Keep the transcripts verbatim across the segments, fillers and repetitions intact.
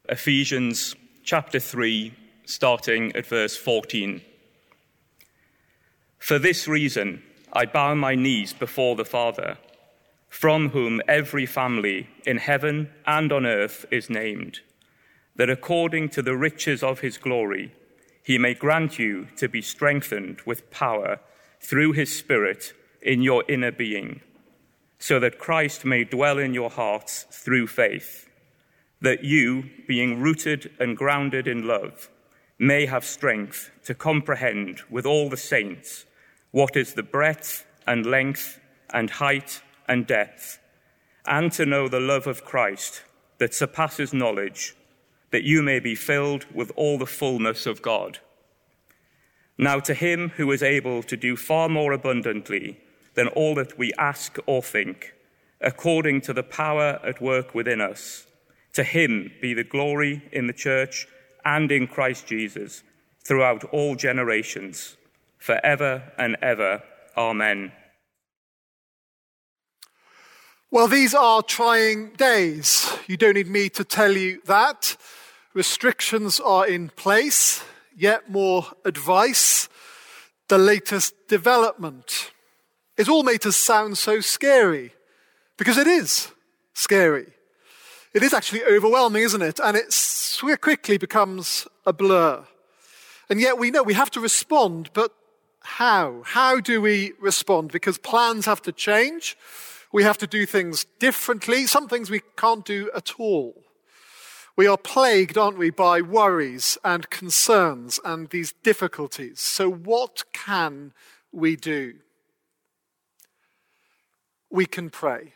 Ephesians chapter three, starting at verse fourteen. For this reason, I bow my knees before the Father, from whom every family in heaven and on earth is named, that according to the riches of his glory, he may grant you to be strengthened with power through his Spirit in your inner being, so that Christ may dwell in your hearts through faith, that you, being rooted and grounded in love, may have strength to comprehend with all the saints what is the breadth and length and height and depth, and to know the love of Christ that surpasses knowledge, that you may be filled with all the fullness of God. Now to him who is able to do far more abundantly than all that we ask or think, according to the power at work within us, to him be the glory in the church and in Christ Jesus throughout all generations, forever and ever. Amen. Well, these are trying days. You don't need me to tell you that. Restrictions are in place, yet more advice, the latest development. It's all made us sound so scary, because it is scary. It is actually overwhelming, isn't it? And it quickly becomes a blur. And yet we know we have to respond, but how? How do we respond? Because plans have to change. We have to do things differently. Some things we can't do at all. We are plagued, aren't we, by worries and concerns and these difficulties. So what can we do? We can pray.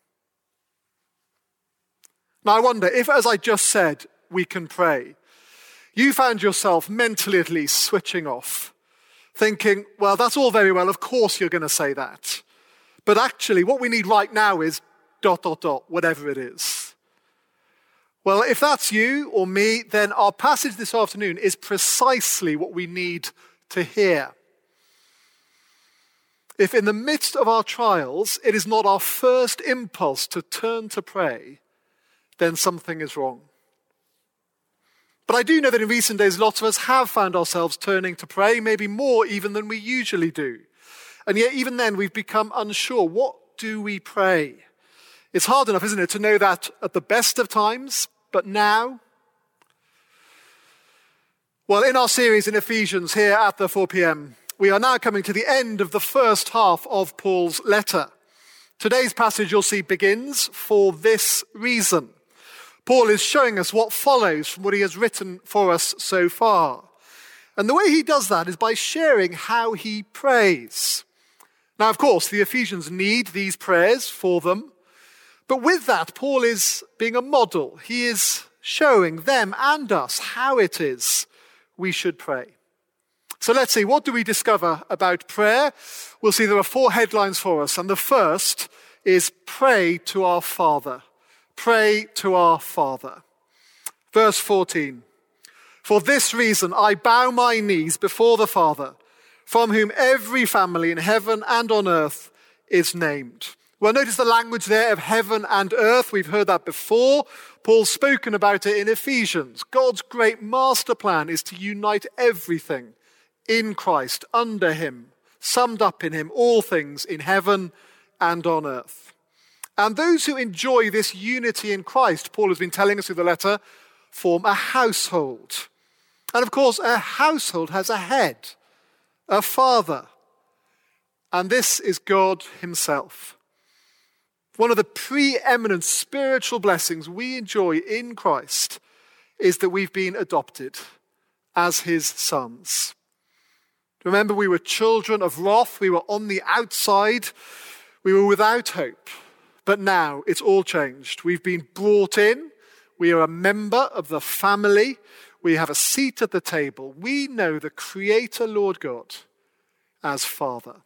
Now I wonder if, as I just said, we can pray, you found yourself mentally at least switching off, thinking, well, that's all very well, of course you're going to say that. But actually what we need right now is dot, dot, dot, whatever it is. Well, if that's you or me, then our passage this afternoon is precisely what we need to hear. If in the midst of our trials, it is not our first impulse to turn to pray, then something is wrong. But I do know that in recent days, lots of us have found ourselves turning to pray, maybe more even than we usually do. And yet even then, we've become unsure. What do we pray? It's hard enough, isn't it, to know that at the best of times, but now? Well, in our series in Ephesians here at the four p.m, we are now coming to the end of the first half of Paul's letter. Today's passage, you'll see, begins for this reason. Paul is showing us what follows from what he has written for us so far. And the way he does that is by sharing how he prays. Now, of course, the Ephesians need these prayers for them. But with that, Paul is being a model. He is showing them and us how it is we should pray. So let's see, what do we discover about prayer? We'll see there are four headlines for us. And the first is pray to our Father. Pray to our Father. Verse fourteen. For this reason I bow my knees before the Father, from whom every family in heaven and on earth is named. Well, notice the language there of heaven and earth. We've heard that before. Paul's spoken about it in Ephesians. God's great master plan is to unite everything in Christ, under him, summed up in him, all things in heaven and on earth. And those who enjoy this unity in Christ, Paul has been telling us through the letter, form a household. And of course, a household has a head, a father. And this is God himself. One of the preeminent spiritual blessings we enjoy in Christ is that we've been adopted as his sons. Remember, we were children of wrath. We were on the outside. We were without hope. But now it's all changed. We've been brought in. We are a member of the family. We have a seat at the table. We know the Creator, Lord God, as Father.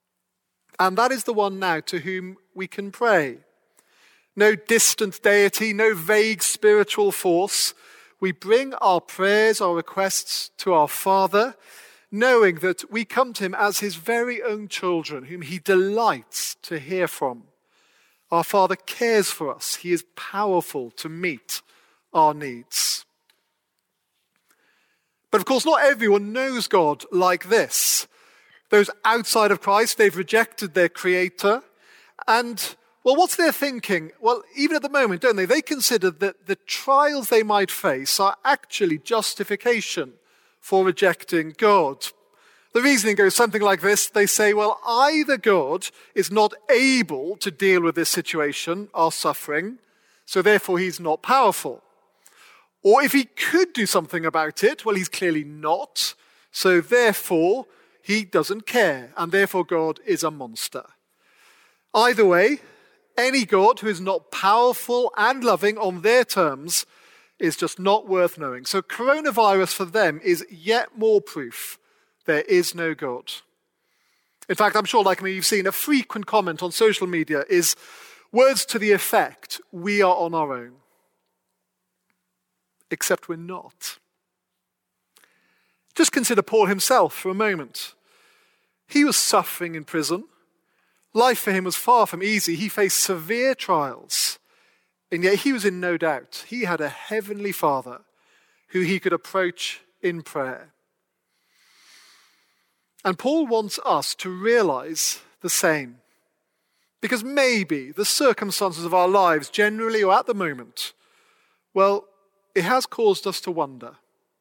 And that is the one now to whom we can pray. No distant deity, no vague spiritual force. We bring our prayers, our requests to our Father, knowing that we come to him as his very own children, whom he delights to hear from. Our Father cares for us. He is powerful to meet our needs. But of course, not everyone knows God like this. Those outside of Christ, they've rejected their Creator. And, well, what's their thinking? Well, even at the moment, don't they? They consider that the trials they might face are actually justification for rejecting God. The reasoning goes something like this. They say, well, either God is not able to deal with this situation, our suffering, so therefore he's not powerful. Or if he could do something about it, well, he's clearly not, so therefore he doesn't care, and therefore God is a monster. Either way, any God who is not powerful and loving on their terms is just not worth knowing. So coronavirus for them is yet more proof there is no God. In fact, I'm sure, like me, you've seen a frequent comment on social media is words to the effect, we are on our own. Except we're not. Just consider Paul himself for a moment. He was suffering in prison. Life for him was far from easy. He faced severe trials. And yet he was in no doubt. He had a heavenly Father who he could approach in prayer. And Paul wants us to realize the same. Because maybe the circumstances of our lives, generally or at the moment, well, it has caused us to wonder.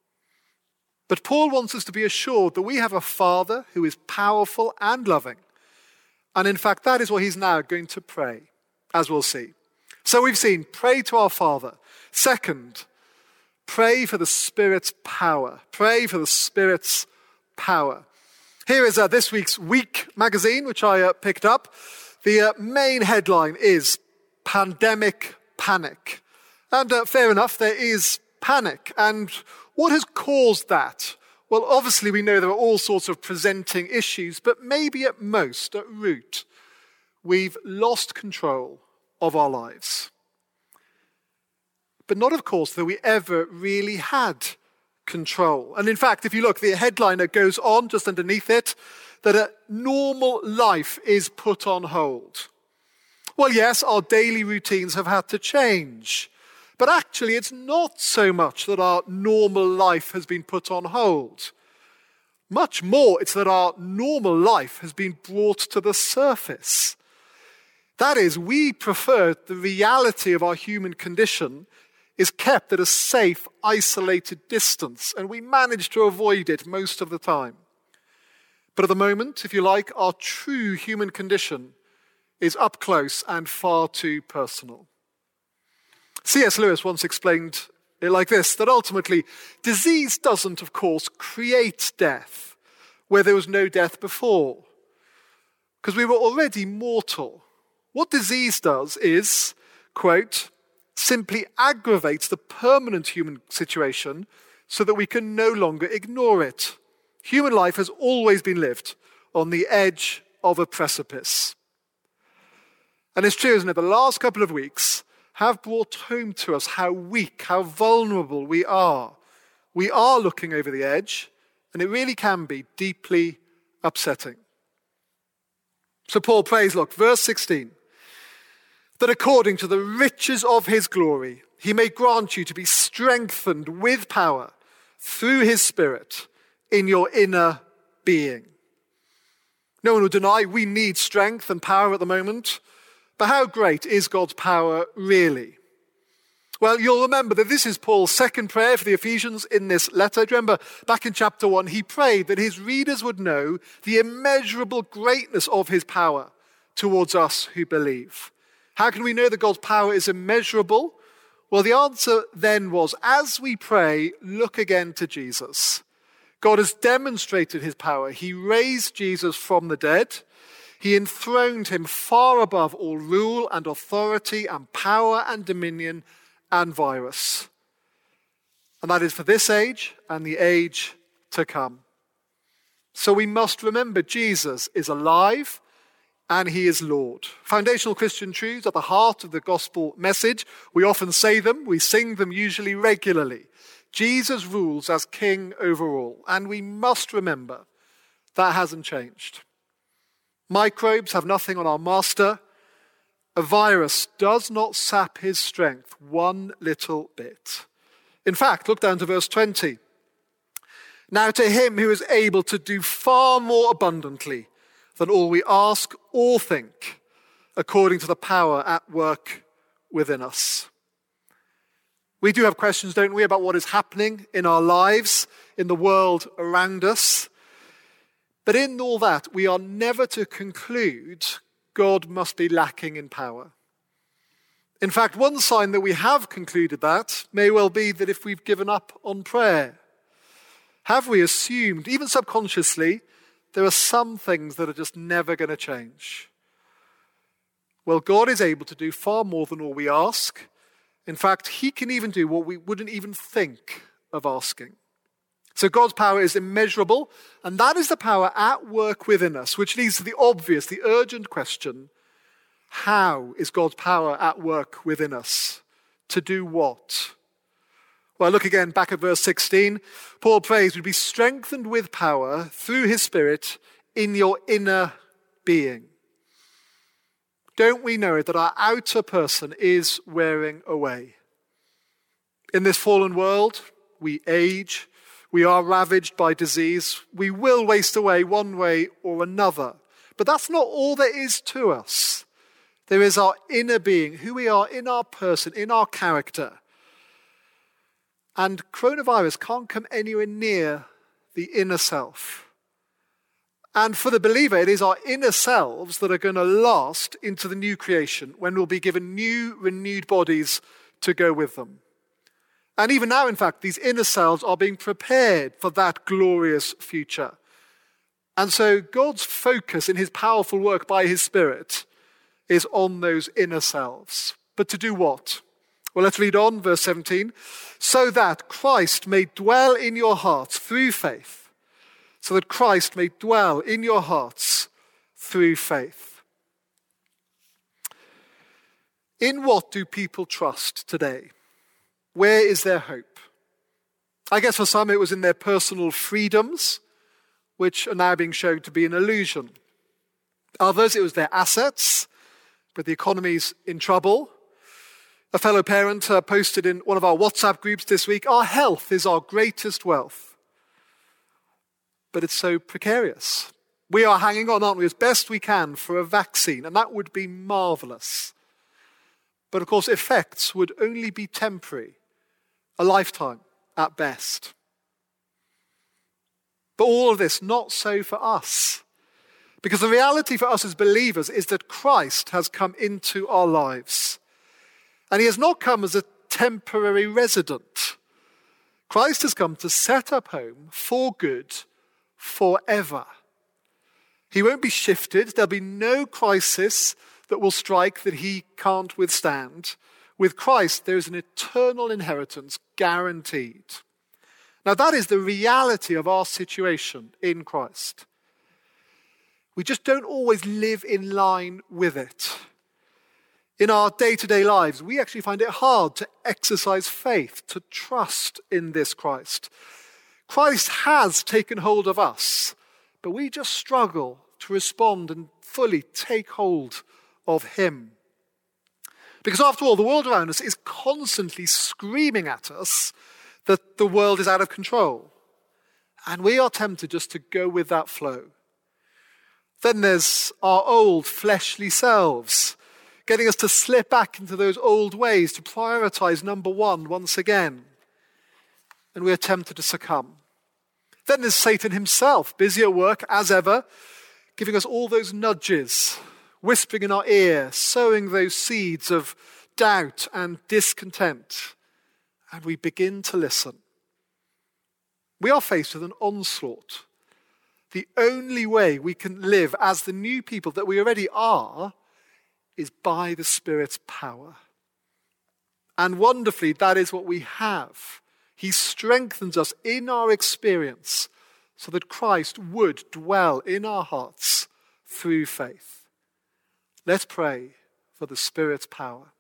But Paul wants us to be assured that we have a Father who is powerful and loving. And in fact, that is what he's now going to pray, as we'll see. So we've seen, pray to our Father. Second, pray for the Spirit's power. Pray for the Spirit's power. Here is uh, this week's Week magazine, which I uh, picked up. The uh, main headline is Pandemic Panic. And uh, fair enough, there is panic. And what has caused that? Well, obviously we know there are all sorts of presenting issues, but maybe at most, at root, we've lost control of our lives. But not, of course, that we ever really had control. And in fact, if you look, the headliner goes on just underneath it, that a normal life is put on hold. Well, yes, our daily routines have had to change. But actually, it's not so much that our normal life has been put on hold. Much more, it's that our normal life has been brought to the surface. That is, we prefer the reality of our human condition is kept at a safe, isolated distance, and we manage to avoid it most of the time. But at the moment, if you like, our true human condition is up close and far too personal. C S Lewis once explained it like this, that ultimately, disease doesn't, of course, create death where there was no death before, because we were already mortal. What disease does is, quote, simply aggravates the permanent human situation so that we can no longer ignore it. Human life has always been lived on the edge of a precipice. And it's true, isn't it? The last couple of weeks have brought home to us how weak, how vulnerable we are. We are looking over the edge, and it really can be deeply upsetting. So Paul prays, look, verse sixteen, that according to the riches of his glory, he may grant you to be strengthened with power through his Spirit in your inner being. No one will deny we need strength and power at the moment. But how great is God's power really? Well, you'll remember that this is Paul's second prayer for the Ephesians in this letter. Do you remember back in chapter one, he prayed that his readers would know the immeasurable greatness of his power towards us who believe. How can we know that God's power is immeasurable? Well, the answer then was, as we pray, look again to Jesus. God has demonstrated his power. He raised Jesus from the dead. He enthroned him far above all rule and authority and power and dominion and virus. And that is for this age and the age to come. So we must remember Jesus is alive and he is Lord. Foundational Christian truths at the heart of the gospel message. We often say them, we sing them usually regularly. Jesus rules as king over all, and we must remember that hasn't changed. Microbes have nothing on our master, A virus does not sap his strength one little bit. In fact, look down to verse twenty. Now to him who is able to do far more abundantly than all we ask or think, according to the power at work within us. We do have questions, don't we, about what is happening in our lives, in the world around us. But in all that, we are never to conclude God must be lacking in power. In fact, one sign that we have concluded that may well be that if we've given up on prayer, have we assumed, even subconsciously, there are some things that are just never going to change? Well, God is able to do far more than all we ask. In fact, he can even do what we wouldn't even think of asking. So God's power is immeasurable, and that is the power at work within us, which leads to the obvious, the urgent question: how is God's power at work within us? To do what? Well, look again back at verse sixteen. Paul prays, "Would be strengthened with power through his Spirit in your inner being." Don't we know it that our outer person is wearing away? In this fallen world, we age, we are ravaged by disease, we will waste away one way or another. But that's not all there is to us. There is our inner being, who we are in our person, in our character. And coronavirus can't come anywhere near the inner self. And for the believer, it is our inner selves that are going to last into the new creation, when we'll be given new, renewed bodies to go with them. And even now, in fact, these inner selves are being prepared for that glorious future. And so God's focus in his powerful work by his Spirit is on those inner selves. But to do what? Well, let's read on, verse seventeen. So that Christ may dwell in your hearts through faith. So that Christ may dwell in your hearts through faith. In what do people trust today? Where is their hope? I guess for some it was in their personal freedoms, which are now being shown to be an illusion. Others, it was their assets, but the economy's in trouble. A fellow parent uh, posted in one of our WhatsApp groups this week, "Our health is our greatest wealth." But it's so precarious. We are hanging on, aren't we, as best we can for a vaccine, and that would be marvelous. But of course, effects would only be temporary, a lifetime at best. But all of this, not so for us. Because the reality for us as believers is that Christ has come into our lives. And he has not come as a temporary resident. Christ has come to set up home for good forever. He won't be shifted. There'll be no crisis that will strike that he can't withstand. With Christ, there is an eternal inheritance guaranteed. Now, that is the reality of our situation in Christ. We just don't always live in line with it. In our day-to-day lives, we actually find it hard to exercise faith, to trust in this Christ. Christ has taken hold of us, but we just struggle to respond and fully take hold of him. Because after all, the world around us is constantly screaming at us that the world is out of control. And we are tempted just to go with that flow. Then there's our old fleshly selves, getting us to slip back into those old ways, to prioritize number one once again. And we are tempted to succumb. Then there's Satan himself, busy at work as ever, giving us all those nudges, whispering in our ear, sowing those seeds of doubt and discontent. And we begin to listen. We are faced with an onslaught. The only way we can live as the new people that we already are is by the Spirit's power. And wonderfully, that is what we have. He strengthens us in our experience so that Christ would dwell in our hearts through faith. Let's pray for the Spirit's power.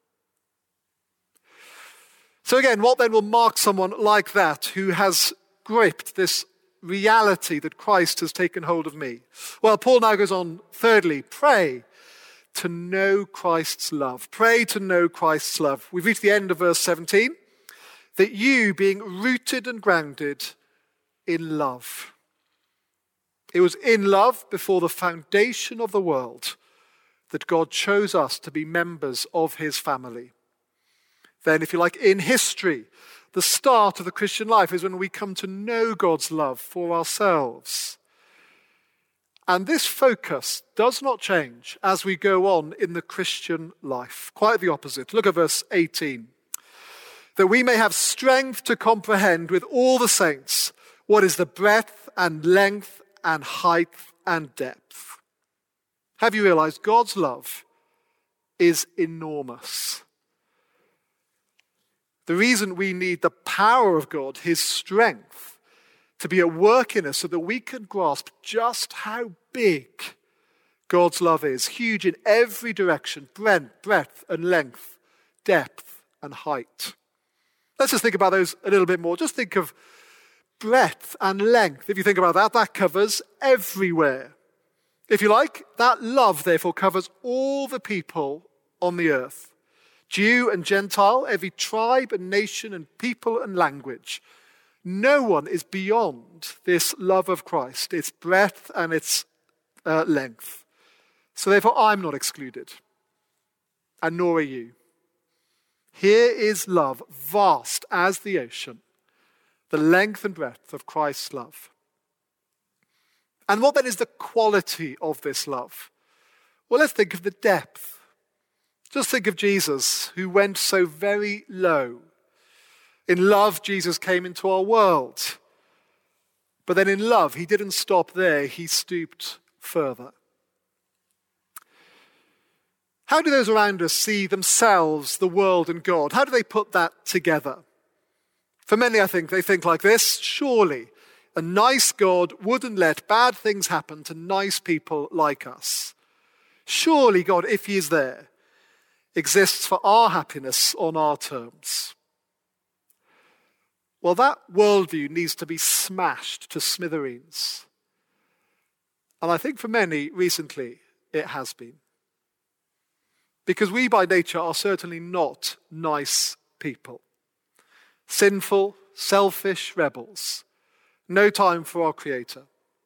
So again, what then will mark someone like that who has gripped this reality that Christ has taken hold of me? Well, Paul now goes on, thirdly, pray to know Christ's love. Pray to know Christ's love. We've reached the end of verse seventeen. That you, being rooted and grounded in love. It was in love before the foundation of the world that God chose us to be members of his family. Then, if you like, in history, the start of the Christian life is when we come to know God's love for ourselves. And this focus does not change as we go on in the Christian life. Quite the opposite. Look at verse eighteen. That we may have strength to comprehend with all the saints what is the breadth and length and height and depth. Have you realized God's love is enormous? The reason we need the power of God, his strength, to be at work in us so that we can grasp just how big God's love is. Huge in every direction, breadth and length, depth and height. Let's just think about those a little bit more. Just think of breadth and length. If you think about that, that covers everywhere. If you like, that love therefore covers all the people on the earth. Jew and Gentile, every tribe and nation and people and language. No one is beyond this love of Christ, its breadth and its uh, length. So therefore I'm not excluded, and nor are you. Here is love, vast as the ocean, the length and breadth of Christ's love. And what then is the quality of this love? Well, let's think of the depth. Just think of Jesus, who went so very low. In love, Jesus came into our world. But then in love, he didn't stop there. He stooped further. How do those around us see themselves, the world, and God? How do they put that together? For many, I think, they think like this. Surely a nice God wouldn't let bad things happen to nice people like us. Surely God, if he is there, exists for our happiness on our terms. Well, that worldview needs to be smashed to smithereens. And I think for many, recently, it has been. Because we by nature are certainly not nice people. Sinful, selfish rebels. No time for our Creator.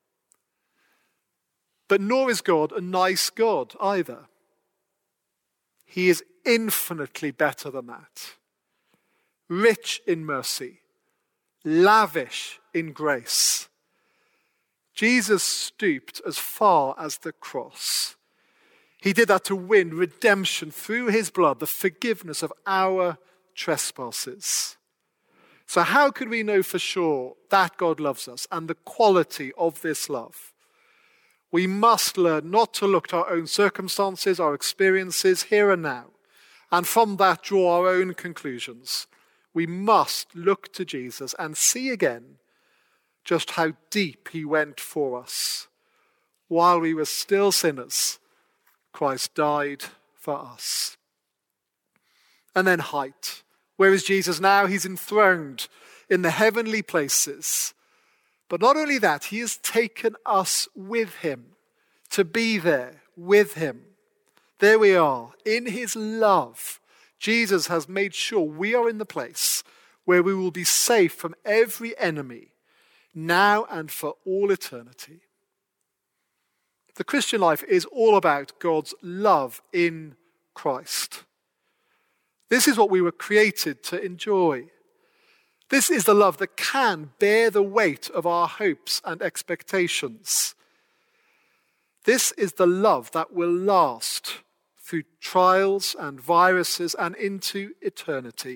But nor is God a nice God either. He is infinitely better than that. Rich in mercy. Lavish in grace. Jesus stooped as far as the cross. He did that to win redemption through his blood, the forgiveness of our trespasses. So how could we know for sure that God loves us and the quality of this love? We must learn not to look to our own circumstances, our experiences here and now, and from that draw our own conclusions. We must look to Jesus and see again just how deep he went for us. While we were still sinners, Christ died for us. And then height. Where is Jesus now? He's enthroned in the heavenly places. But not only that, he has taken us with him to be there with him. There we are. In his love, Jesus has made sure we are in the place where we will be safe from every enemy now and for all eternity. The Christian life is all about God's love in Christ. This is what we were created to enjoy. This is the love that can bear the weight of our hopes and expectations. This is the love that will last through trials and viruses and into eternity.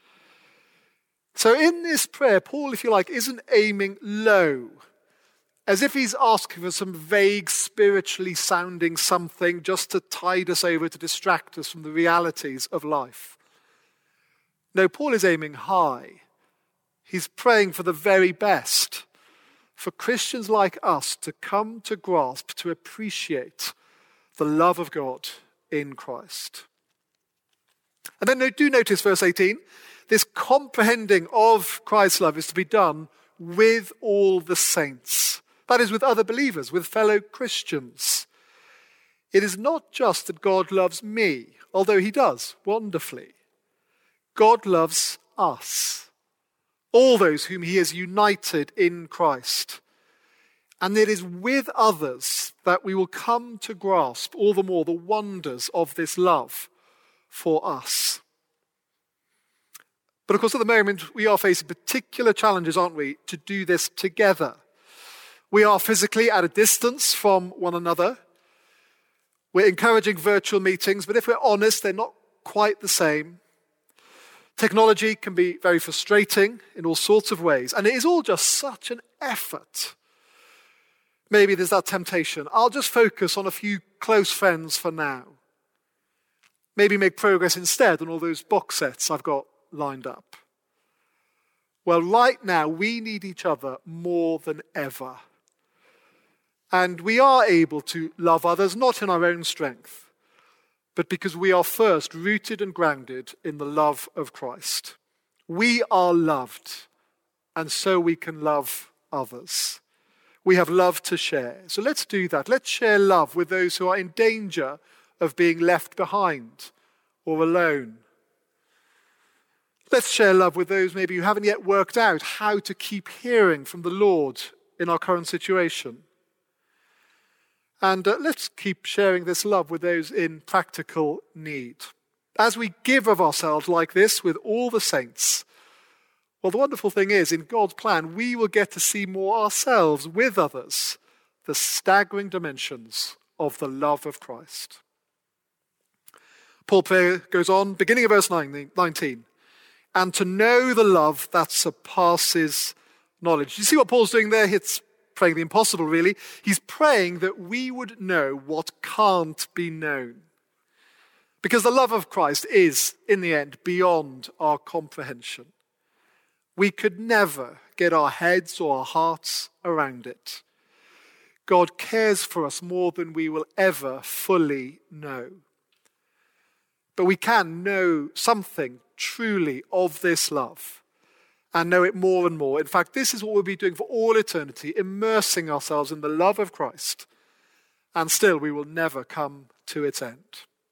So in this prayer, Paul, if you like, isn't aiming low, as if he's asking for some vague, spiritually sounding something just to tide us over, to distract us from the realities of life. No, Paul is aiming high. He's praying for the very best, for Christians like us to come to grasp, to appreciate the love of God in Christ. And then do notice verse eighteen, this comprehending of Christ's love is to be done with all the saints. That is, with other believers, with fellow Christians. It is not just that God loves me, although he does wonderfully. God loves us, all those whom he has united in Christ. And it is with others that we will come to grasp all the more the wonders of this love for us. But of course, at the moment, we are facing particular challenges, aren't we, to do this together. We are physically at a distance from one another. We're encouraging virtual meetings, but if we're honest, they're not quite the same. Technology can be very frustrating in all sorts of ways, and it is all just such an effort. Maybe there's that temptation. I'll just focus on a few close friends for now. Maybe make progress instead on all those box sets I've got lined up. Well, right now, we need each other more than ever. And we are able to love others, not in our own strength, but because we are first rooted and grounded in the love of Christ. We are loved, and so we can love others. We have love to share. So let's do that. Let's share love with those who are in danger of being left behind or alone. Let's share love with those maybe who haven't yet worked out how to keep hearing from the Lord in our current situation. And uh, let's keep sharing this love with those in practical need. As we give of ourselves like this with all the saints, well, the wonderful thing is, in God's plan, we will get to see more ourselves with others, the staggering dimensions of the love of Christ. Paul goes on, beginning of verse nineteen, and to know the love that surpasses knowledge. You see what Paul's doing there? It's praying the impossible, really. He's praying that we would know what can't be known. Because the love of Christ is, in the end, beyond our comprehension. We could never get our heads or our hearts around it. God cares for us more than we will ever fully know. But we can know something truly of this love and know it more and more. In fact, this is what we'll be doing for all eternity, immersing ourselves in the love of Christ, and still we will never come to its end.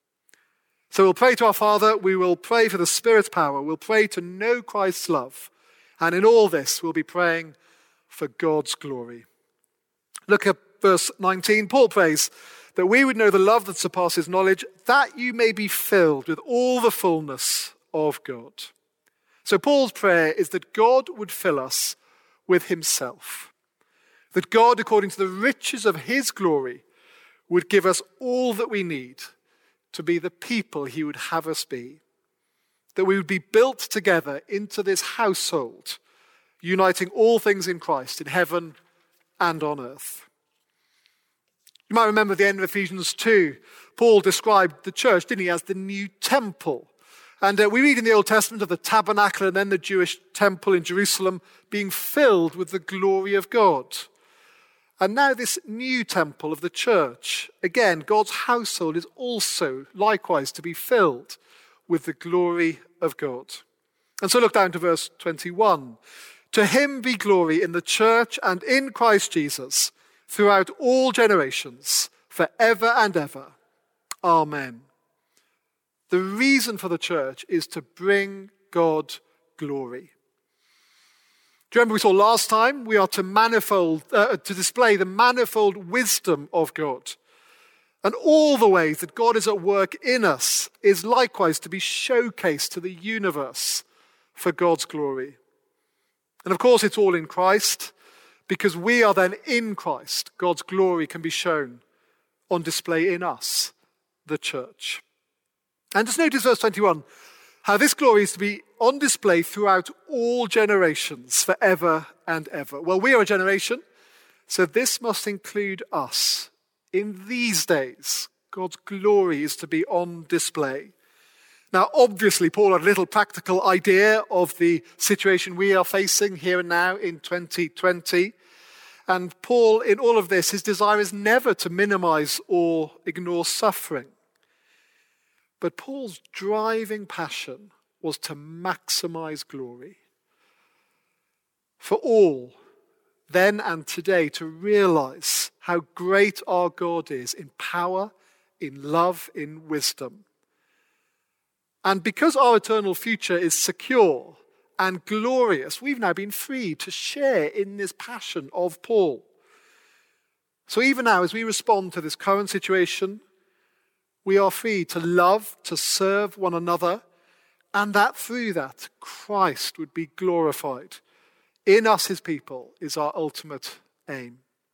So we'll pray to our Father, we will pray for the Spirit's power, we'll pray to know Christ's love, and in all this we'll be praying for God's glory. Look at verse nineteen. Paul prays that we would know the love that surpasses knowledge, that you may be filled with all the fullness of God. So Paul's prayer is that God would fill us with himself. That God, according to the riches of his glory, would give us all that we need to be the people he would have us be. That we would be built together into this household, uniting all things in Christ, in heaven and on earth. You might remember at the end of Ephesians two, Paul described the church, didn't he, as the new temple. And uh, we read in the Old Testament of the tabernacle and then the Jewish temple in Jerusalem being filled with the glory of God. And now this new temple of the church, again, God's household is also likewise to be filled with the glory of God. And so look down to verse twenty-one. To him be glory in the church and in Christ Jesus throughout all generations, forever and ever. Amen. The reason for the church is to bring God glory. Do you remember we saw last time? We are to manifold, uh, to display the manifold wisdom of God. And all the ways that God is at work in us is likewise to be showcased to the universe for God's glory. And of course it's all in Christ, because we are then in Christ. God's glory can be shown on display in us, the church. And just notice verse twenty-one, how this glory is to be on display throughout all generations, forever and ever. Well, we are a generation, so this must include us. In these days, God's glory is to be on display. Now, obviously, Paul had a little practical idea of the situation we are facing here and now in twenty twenty. And Paul, in all of this, his desire is never to minimize or ignore suffering. But Paul's driving passion was to maximize glory. For all, then and today, to realize how great our God is in power, in love, in wisdom. And because our eternal future is secure and glorious, we've now been free to share in this passion of Paul. So even now, as we respond to this current situation, we are free to love, to serve one another, and that through that, Christ would be glorified. In us, his people, is our ultimate aim.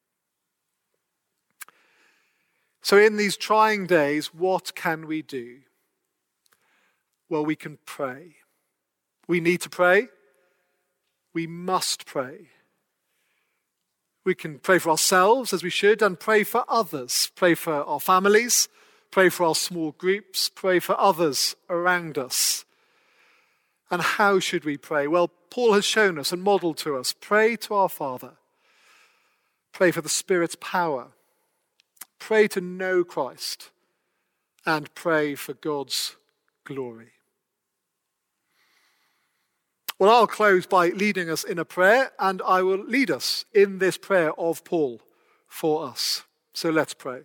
So in these trying days, what can we do? Well, we can pray. We need to pray. We must pray. We can pray for ourselves as we should, and pray for others. Pray for our families, pray for our small groups, pray for others around us. And how should we pray? Well, Paul has shown us and modeled to us. Pray to our Father. Pray for the Spirit's power. Pray to know Christ. And pray for God's glory. Well, I'll close by leading us in a prayer, and I will lead us in this prayer of Paul for us. So let's pray.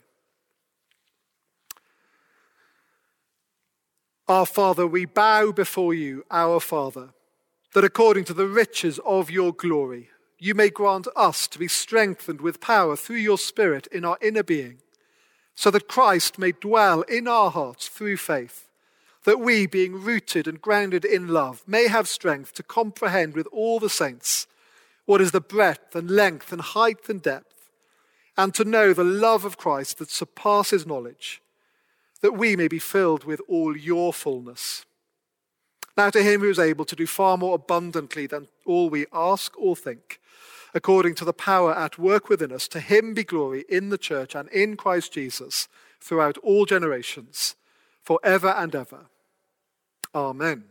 Our Father, we bow before you, our Father, that according to the riches of your glory, you may grant us to be strengthened with power through your Spirit in our inner being, so that Christ may dwell in our hearts through faith, that we, being rooted and grounded in love, may have strength to comprehend with all the saints what is the breadth and length and height and depth, and to know the love of Christ that surpasses knowledge, that we may be filled with all your fullness. Now to him who is able to do far more abundantly than all we ask or think, according to the power at work within us, to him be glory in the church and in Christ Jesus throughout all generations, forever and ever. Amen.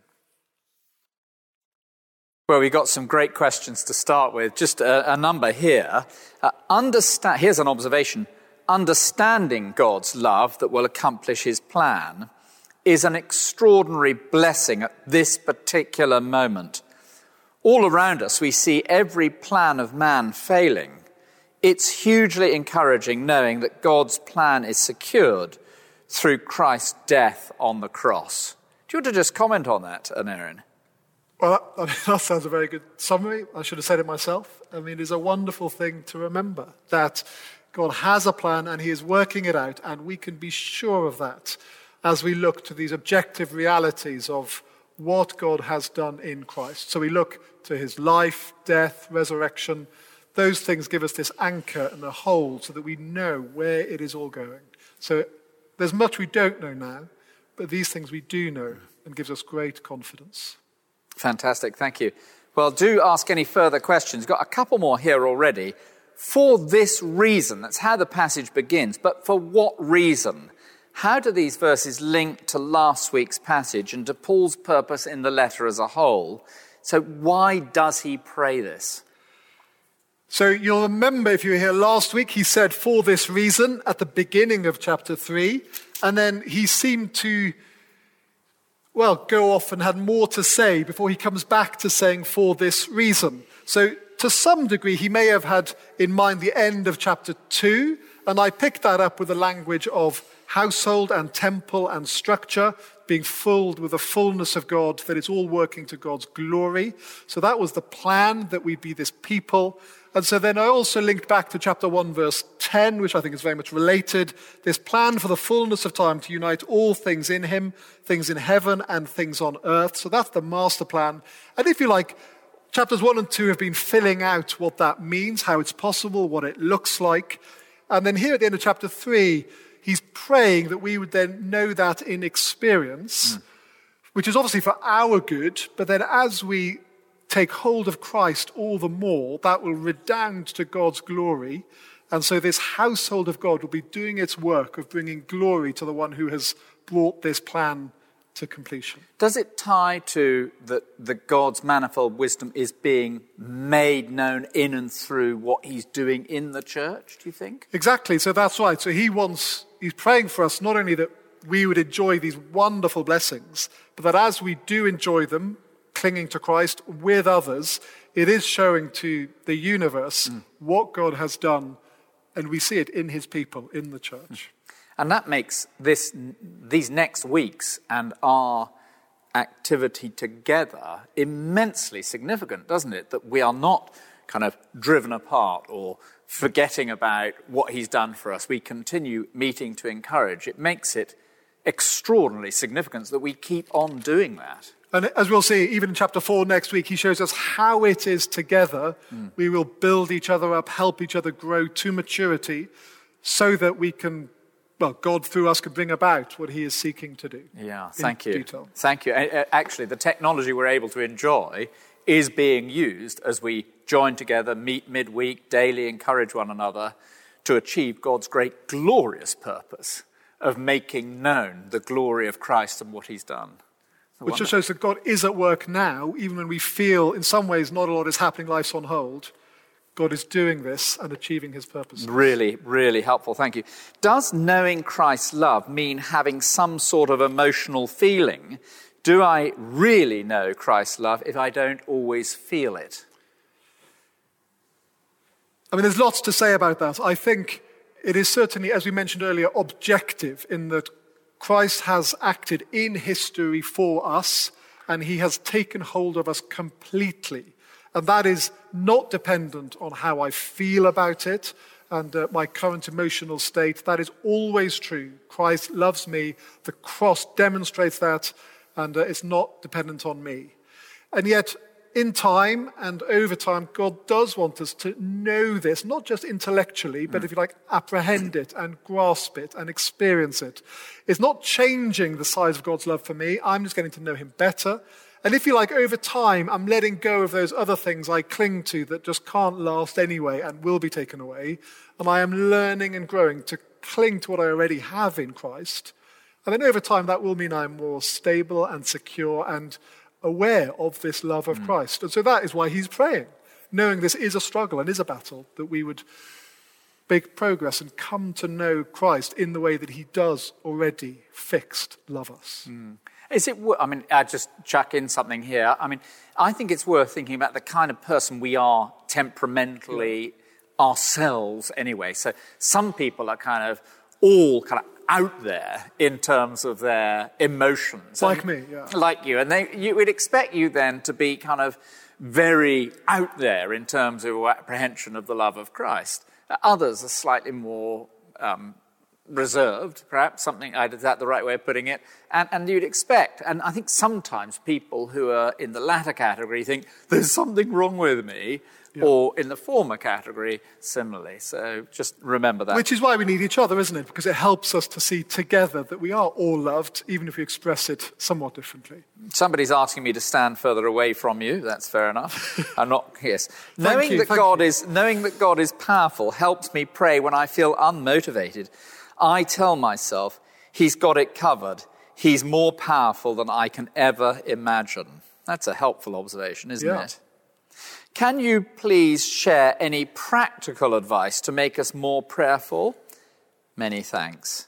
Well, we got some great questions to start with. Just a, a number here. Uh, understand. Here's an observation. Understanding God's love that will accomplish his plan is an extraordinary blessing at this particular moment. All around us, we see every plan of man failing. It's hugely encouraging knowing that God's plan is secured through Christ's death on the cross. Do you want to just comment on that, Aneurin? Well, that, I mean, that sounds a very good summary. I should have said it myself. I mean, it's a wonderful thing to remember that God has a plan and he is working it out, and we can be sure of that as we look to these objective realities of what God has done in Christ. So we look to his life, death, resurrection. Those things give us this anchor and a hold so that we know where it is all going. So there's much we don't know now, but these things we do know, and gives us great confidence. Fantastic, thank you. Well, do ask any further questions. Got a couple more here already. For this reason, that's how the passage begins, but for what reason? How do these verses link to last week's passage and to Paul's purpose in the letter as a whole? So why does he pray this? So you'll remember, if you were here last week, he said, for this reason, at the beginning of chapter three, and then he seemed to, well, go off and had more to say before he comes back to saying, for this reason. So to some degree, he may have had in mind the end of chapter two, and I picked that up with the language of household and temple and structure, being filled with the fullness of God, that it's all working to God's glory. So that was the plan, that we'd be this people. And so then I also linked back to chapter one, verse ten, which I think is very much related. This plan for the fullness of time to unite all things in him, things in heaven and things on earth. So that's the master plan. And if you like, chapters one and two have been filling out what that means, how it's possible, what it looks like. And then here at the end of chapter three, he's praying that we would then know that in experience, mm. which is obviously for our good, but then as we take hold of Christ all the more, that will redound to God's glory. And so this household of God will be doing its work of bringing glory to the one who has brought this plan to completion. Does it tie to that the God's manifold wisdom is being made known in and through what he's doing in the church, do you think? Exactly, so that's right. So he wants, he's praying for us not only that we would enjoy these wonderful blessings, but that as we do enjoy them, clinging to Christ with others, it is showing to the universe mm. what God has done, and we see it in his people, in the church. And that makes this these next weeks and our activity together immensely significant, doesn't it? That we are not kind of driven apart or forgetting about what he's done for us. We continue meeting to encourage. It makes it extraordinarily significant that we keep on doing that. And as we'll see, even in chapter four next week, he shows us how it is together mm. we will build each other up, help each other grow to maturity so that we can, well, God through us can bring about what he is seeking to do. Yeah, thank you. Detail. Thank you. Actually, the technology we're able to enjoy is being used as we join together, meet midweek, daily encourage one another to achieve God's great glorious purpose of making known the glory of Christ and what he's done. Which just shows that God is at work now, even when we feel in some ways not a lot is happening, life's on hold. God is doing this and achieving his purposes. Really, really helpful. Thank you. Does knowing Christ's love mean having some sort of emotional feeling? Do I really know Christ's love if I don't always feel it? I mean, there's lots to say about that. I think it is certainly, as we mentioned earlier, objective in that Christ has acted in history for us and he has taken hold of us completely. And that is not dependent on how I feel about it and uh, my current emotional state. That is always true. Christ loves me. The cross demonstrates that, and uh, it's not dependent on me. And yet, in time and over time, God does want us to know this, not just intellectually, but mm. if you like, apprehend it and grasp it and experience it. It's not changing the size of God's love for me. I'm just getting to know him better. And if you like, over time, I'm letting go of those other things I cling to that just can't last anyway and will be taken away. And I am learning and growing to cling to what I already have in Christ. And then over time, that will mean I'm more stable and secure and aware of this love of mm. Christ. And so that is why he's praying, knowing this is a struggle and is a battle, that we would make progress and come to know Christ in the way that he does already fixed love us. Mm. Is it, I mean, I just chuck in something here. I mean, I think it's worth thinking about the kind of person we are temperamentally yeah. ourselves anyway. So some people are kind of all kind of out there in terms of their emotions. Like and, me, yeah. Like you. And they, you would expect you then to be kind of very out there in terms of apprehension of the love of Christ. Others are slightly more um, reserved, perhaps, something, is that the right way of putting it? And, and you'd expect, and I think sometimes people who are in the latter category think, there's something wrong with me, yeah. or in the former category, similarly. So just remember that. Which is why we need each other, isn't it? Because it helps us to see together that we are all loved, even if we express it somewhat differently. Somebody's asking me to stand further away from you. That's fair enough. I'm not, yes. Thank knowing you, that thank God you. is, knowing that God is powerful helps me pray when I feel unmotivated. I tell myself, he's got it covered. He's more powerful than I can ever imagine. That's a helpful observation, isn't yeah. it? Can you please share any practical advice to make us more prayerful? Many thanks.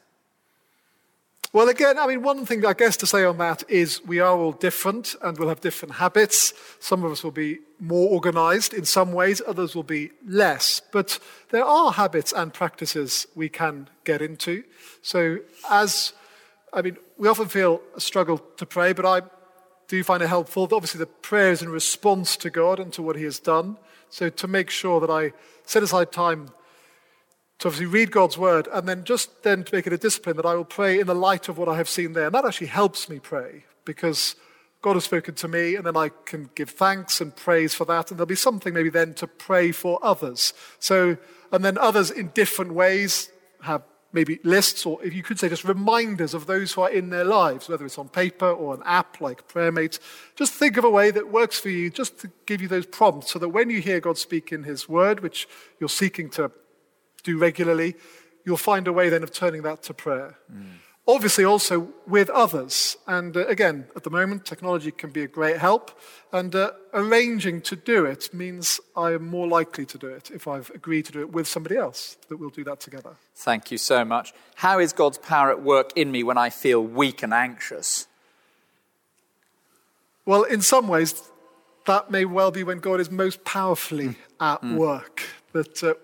Well, again, I mean, one thing I guess to say on that is we are all different and we'll have different habits. Some of us will be more organized in some ways, others will be less. But there are habits and practices we can get into. So as, I mean, we often feel a struggle to pray, but I do find it helpful. Obviously, the prayer is in response to God and to what he has done. So to make sure that I set aside time to obviously read God's word, and then just then to make it a discipline that I will pray in the light of what I have seen there. And that actually helps me pray, because God has spoken to me, and then I can give thanks and praise for that, and there'll be something maybe then to pray for others. So, and then others in different ways have maybe lists, or if you could say just reminders of those who are in their lives, whether it's on paper or an app like PrayerMate. Just think of a way that works for you, just to give you those prompts, so that when you hear God speak in his word, which you're seeking to do regularly, you'll find a way then of turning that to prayer. Mm. Obviously also with others. And uh, again, at the moment, technology can be a great help. And uh, arranging to do it means I am more likely to do it if I've agreed to do it with somebody else, that we'll do that together. Thank you so much. How is God's power at work in me when I feel weak and anxious? Well, in some ways, that may well be when God is most powerfully mm. at mm. work. That uh, we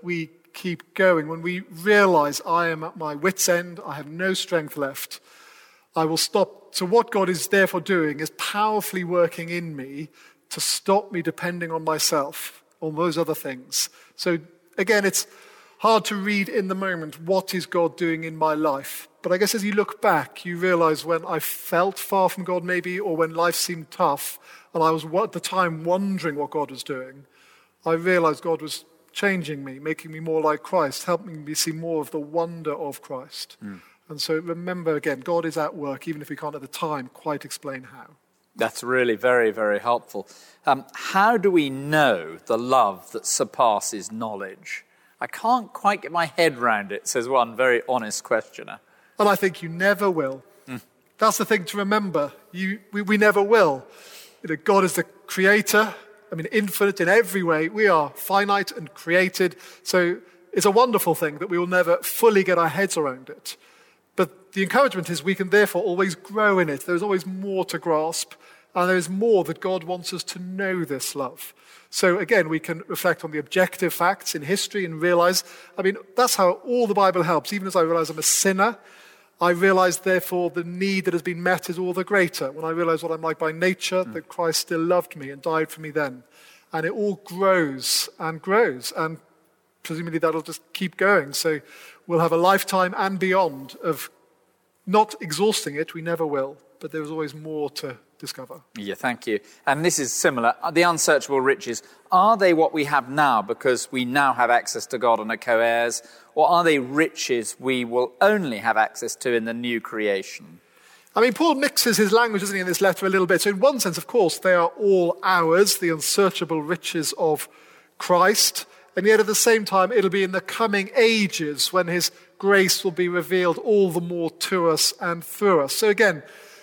keep going, when we realize I am at my wit's end, I have no strength left, I will stop. So what God is therefore doing is powerfully working in me to stop me depending on myself, on those other things. So again, it's hard to read in the moment, what is God doing in my life? But I guess as you look back, you realize when I felt far from God maybe, or when life seemed tough, and I was at the time wondering what God was doing, I realized God was changing me, making me more like Christ, helping me see more of the wonder of Christ. Mm. And so remember again, God is at work, even if we can't at the time quite explain how. That's really very, very helpful. Um, how do we know the love that surpasses knowledge? I can't quite get my head round it, says one very honest questioner. And I think you never will. Mm. That's the thing to remember. You, we, we never will. You know, God is the creator. I mean, infinite in every way. We are finite and created. So it's a wonderful thing that we will never fully get our heads around it. But the encouragement is we can therefore always grow in it. There's always more to grasp. And there is more that God wants us to know this love. So again, we can reflect on the objective facts in history and realize, I mean, that's how all the Bible helps. Even as I realize I'm a sinner, I realize, therefore, the need that has been met is all the greater. When I realize what I'm like by nature, mm. that Christ still loved me and died for me then. And it all grows and grows. And presumably that'll just keep going. So we'll have a lifetime and beyond of not exhausting it. We never will. But there's always more to discover. Yeah, thank you. And this is similar. The unsearchable riches, are they what we have now because we now have access to God and are co-heirs? Or are they riches we will only have access to in the new creation? I mean, Paul mixes his language, doesn't he, in this letter a little bit. So in one sense, of course, they are all ours, the unsearchable riches of Christ. And yet at the same time, it'll be in the coming ages when his grace will be revealed all the more to us and through us. So again,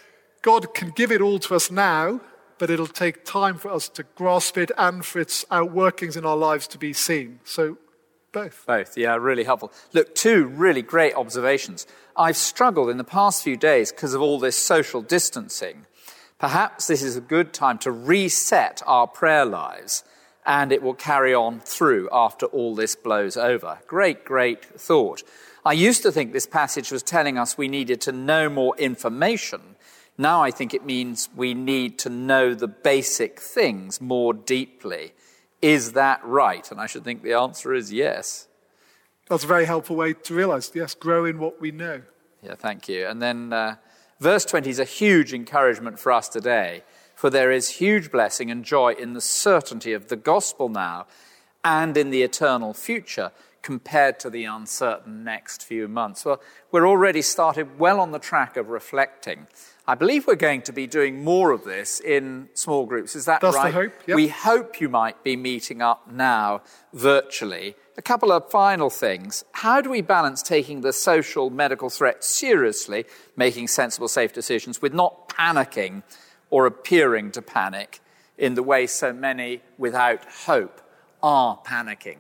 God can give it all to us now, but it'll take time for us to grasp it and for its outworkings in our lives to be seen. So both. Both, yeah, really helpful. Look, two really great observations. I've struggled in the past few days because of all this social distancing. Perhaps this is a good time to reset our prayer lives, and it will carry on through after all this blows over. Great, great thought. I used to think this passage was telling us we needed to know more information. Now I think it means we need to know the basic things more deeply. Is that right? And I should think the answer is yes. That's a very helpful way to realize, yes, grow in what we know. Yeah, thank you. And then uh, verse twenty is a huge encouragement for us today, for there is huge blessing and joy in the certainty of the gospel now and in the eternal future compared to the uncertain next few months. Well, we're already started well on the track of reflecting. I believe we're going to be doing more of this in small groups. Is that That's right? the hope, yep. We hope you might be meeting up now virtually. A couple of final things. How do we balance taking the social medical threat seriously, making sensible, safe decisions, with not panicking or appearing to panic in the way so many without hope are panicking?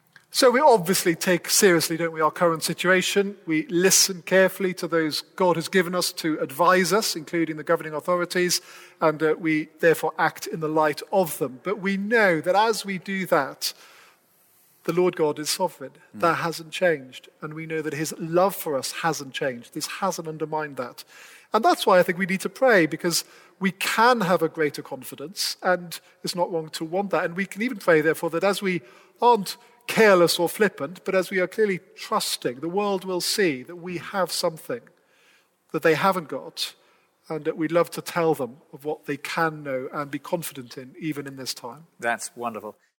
So we obviously take seriously, don't we, our current situation. We listen carefully to those God has given us to advise us, including the governing authorities, and uh, we therefore act in the light of them. But we know that as we do that, the Lord God is sovereign. Mm. That hasn't changed. And we know that his love for us hasn't changed. This hasn't undermined that. And that's why I think we need to pray, because we can have a greater confidence, and it's not wrong to want that. And we can even pray, therefore, that as we aren't careless or flippant, but as we are clearly trusting, the world will see that we have something that they haven't got, and that we'd love to tell them of what they can know and be confident in, even in this time. That's wonderful.